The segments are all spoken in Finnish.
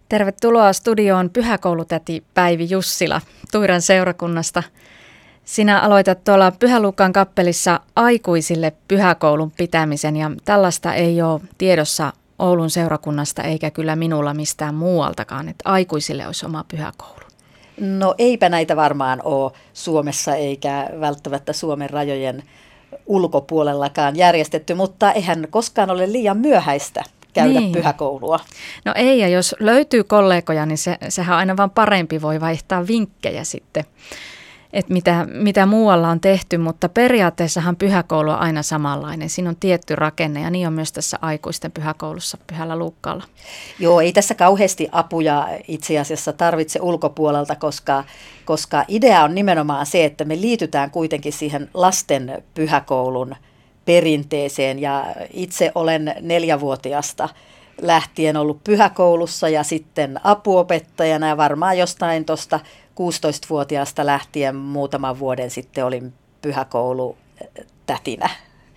Tervetuloa studioon pyhäkoulutäti Päivi Jussila Tuiran seurakunnasta. Sinä aloitat tuolla Pyhä Luukkaan kappelissa aikuisille pyhäkoulun pitämisen ja tällaista ei ole tiedossa Oulun seurakunnasta eikä kyllä minulla mistään muualtakaan, että aikuisille olisi oma pyhäkoulu. No eipä näitä varmaan ole Suomessa eikä välttämättä Suomen rajojen ulkopuolellakaan järjestetty, mutta eihän koskaan ole liian myöhäistä käydä pyhäkoulua. No ei, ja jos löytyy kollegoja, niin sehän on aina vaan parempi, voi vaihtaa vinkkejä sitten, että mitä muualla on tehty, mutta periaatteessahan pyhäkoulu on aina samanlainen. Siinä on tietty rakenne ja niin on myös tässä aikuisten pyhäkoulussa Pyhällä Luukkaalla. Joo, ei tässä kauheasti apuja itse asiassa tarvitse ulkopuolelta, koska idea on nimenomaan se, että me liitytään kuitenkin siihen lasten pyhäkoulun perinteeseen ja itse olen 4-vuotiaasta lähtien ollut pyhäkoulussa ja sitten apuopettajana ja varmaan jostain tuosta 16-vuotiaasta lähtien muutaman vuoden sitten olin pyhäkoulutätinä.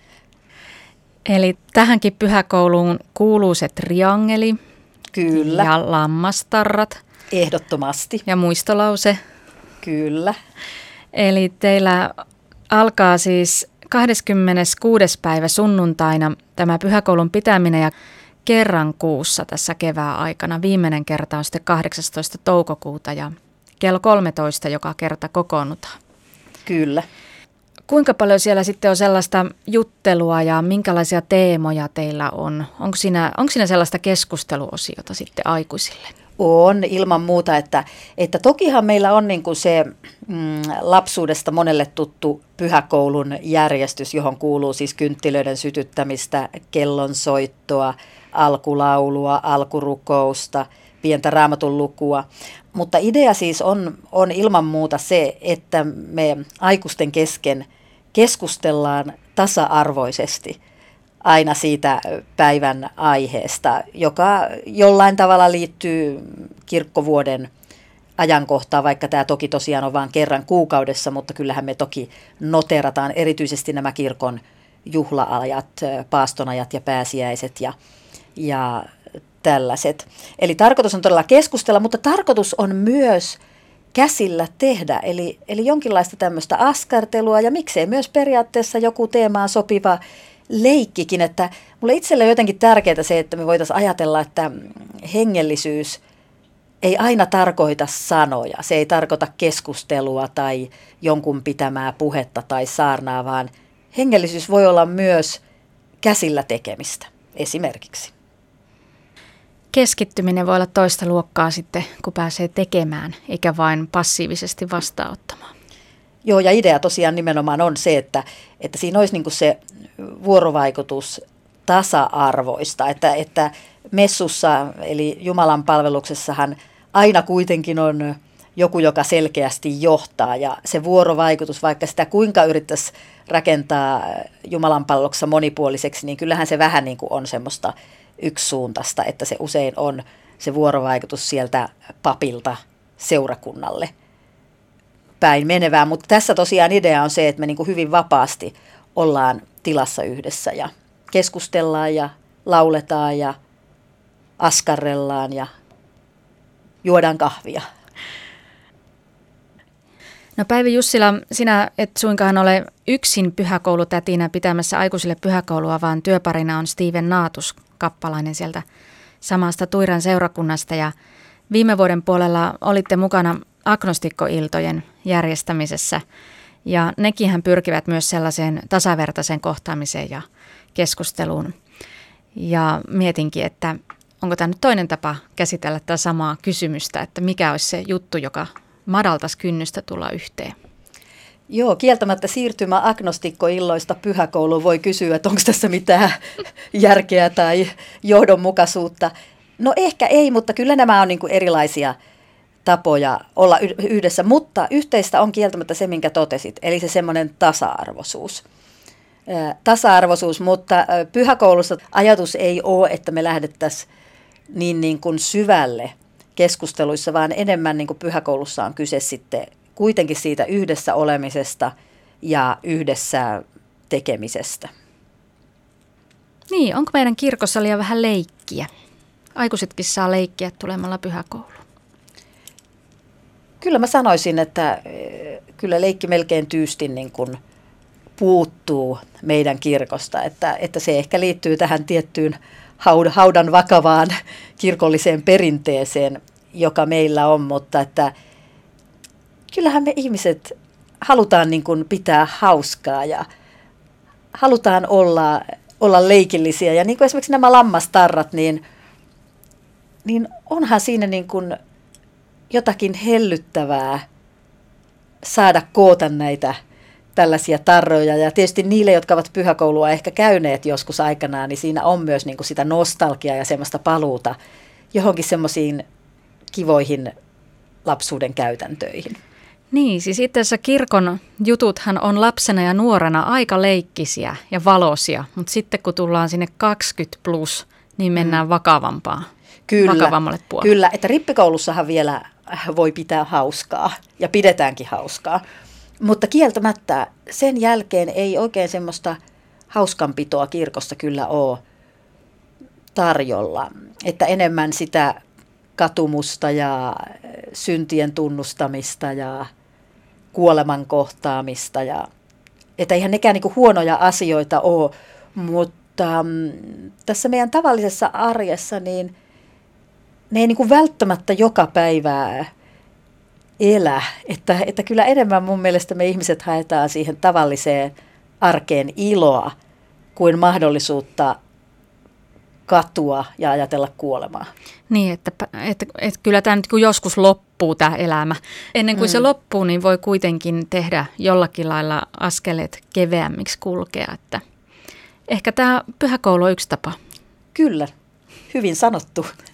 Eli tähänkin pyhäkouluun kuuluu se triangeli. Kyllä. Ja lammastarrat. Ehdottomasti. Ja muistolause. Kyllä. Eli teillä alkaa siis 26. päivä sunnuntaina tämä pyhäkoulun pitäminen ja kerran kuussa tässä kevään aikana. Viimeinen kerta on sitten 18. toukokuuta ja kello 13 joka kerta kokoonnutaan. Kyllä. Kuinka paljon siellä sitten on sellaista juttelua ja minkälaisia teemoja teillä on? Onko siinä sellaista keskusteluosiota sitten aikuisille? On ilman muuta, että tokihan meillä on niin kuin se lapsuudesta monelle tuttu pyhäkoulun järjestys, johon kuuluu siis kynttilöiden sytyttämistä, kellonsoittoa, alkulaulua, alkurukousta, pientä raamatun lukua. Mutta idea siis on ilman muuta se, että me aikuisten kesken keskustellaan tasa-arvoisesti aina siitä päivän aiheesta, joka jollain tavalla liittyy kirkkovuoden ajankohtaan, vaikka tämä toki tosiaan on vain kerran kuukaudessa, mutta kyllähän me toki noterataan erityisesti nämä kirkon juhla-ajat, paastonajat ja pääsiäiset ja tällaiset. Eli tarkoitus on todella keskustella, mutta tarkoitus on myös käsillä tehdä, eli jonkinlaista tämmöistä askartelua ja miksei myös periaatteessa joku teemaan sopiva leikkikin, että mulle itselle on jotenkin tärkeää se, että me voitaisiin ajatella, että hengellisyys ei aina tarkoita sanoja, se ei tarkoita keskustelua tai jonkun pitämää puhetta tai saarnaa, vaan hengellisyys voi olla myös käsillä tekemistä esimerkiksi. Keskittyminen voi olla toista luokkaa sitten, kun pääsee tekemään, eikä vain passiivisesti vastaanottamaan. Joo, ja idea tosiaan nimenomaan on se, että siinä olisi niin kuin se vuorovaikutus tasa-arvoista, että messussa eli Jumalan palveluksessahan aina kuitenkin on joku, joka selkeästi johtaa ja se vuorovaikutus, vaikka sitä kuinka yrittäisi rakentaa Jumalan palveluksessa monipuoliseksi, niin kyllähän se vähän niin kuin on semmoista yksisuuntaista, että se usein on se vuorovaikutus sieltä papilta seurakunnalle päin menevää, mutta tässä tosiaan idea on se, että me niin kuin hyvin vapaasti ollaan tilassa yhdessä ja keskustellaan ja lauletaan ja askarrellaan ja juodaan kahvia. No Päivi Jussila, sinä et suinkaan ole yksin pyhäkoulutätinä pitämässä aikuisille pyhäkoulua, vaan työparina on Steven Naatus, kappalainen sieltä samasta Tuiran seurakunnasta ja viime vuoden puolella olitte mukana agnostikkoiltojen järjestämisessä ja nekinhän pyrkivät myös sellaiseen tasavertaiseen kohtaamiseen ja keskusteluun. Ja mietinkin, että onko tämä nyt toinen tapa käsitellä tätä samaa kysymystä, että mikä olisi se juttu, joka madaltaisi kynnystä tulla yhteen. Joo, kieltämättä siirtymä agnostikkoilloista pyhäkouluun voi kysyä, että onko tässä mitään järkeä tai johdonmukaisuutta. No ehkä ei, mutta kyllä nämä on niin kuin erilaisia tapoja olla yhdessä, mutta yhteistä on kieltämättä se, minkä totesit, eli se semmoinen tasa-arvoisuus. Mutta pyhäkoulussa ajatus ei ole, että me lähdettäisiin niin kuin syvälle keskusteluissa, vaan enemmän niin kuin pyhäkoulussa on kyse sitten kuitenkin siitä yhdessä olemisesta ja yhdessä tekemisestä. Niin, onko meidän kirkossa liian vähän leikkiä? aikuisetkin saa leikkiä tulemalla pyhäkouluun? Kyllä mä sanoisin, että kyllä leikki melkein tyystin niin kuin puuttuu meidän kirkosta, että se ehkä liittyy tähän tiettyyn haudan vakavaan kirkolliseen perinteeseen, joka meillä on, mutta että kyllähän me ihmiset halutaan niin kuin pitää hauskaa ja halutaan olla leikillisiä. Ja niin kuin esimerkiksi nämä lammastarrat, niin onhan siinä niin kuin jotakin hellyttävää saada koota näitä tällaisia tarroja. Ja tietysti niille, jotka ovat pyhäkoulua ehkä käyneet joskus aikanaan, niin siinä on myös niin kuin sitä nostalgiaa ja semmoista paluuta johonkin semmoisiin kivoihin lapsuuden käytäntöihin. Niin, siis itse asiassa kirkon jututhan on lapsena ja nuorena aika leikkisiä ja valoisia, mutta sitten kun tullaan sinne 20 plus, niin mennään vakavammalle puolelle. Kyllä, että rippikoulussahan vielä voi pitää hauskaa ja pidetäänkin hauskaa, mutta kieltämättä sen jälkeen ei oikein semmoista hauskanpitoa kirkossa kyllä ole tarjolla, että enemmän sitä katumusta ja syntien tunnustamista ja kuoleman kohtaamista. Että eihän nekään niin kuin huonoja asioita ole, mutta tässä meidän tavallisessa arjessa niin ne ei niin kuin välttämättä joka päivää elä. Että kyllä enemmän mun mielestä me ihmiset haetaan siihen tavalliseen arkeen iloa kuin mahdollisuutta katua ja ajatella kuolemaa. Niin, että kyllä tämä nyt kun joskus loppuu tämä elämä. Ennen kuin se loppuu, niin voi kuitenkin tehdä jollakin lailla askeleet keveämmiksi kulkea. Että ehkä tämä pyhäkoulu on yksi tapa. Kyllä, hyvin sanottu.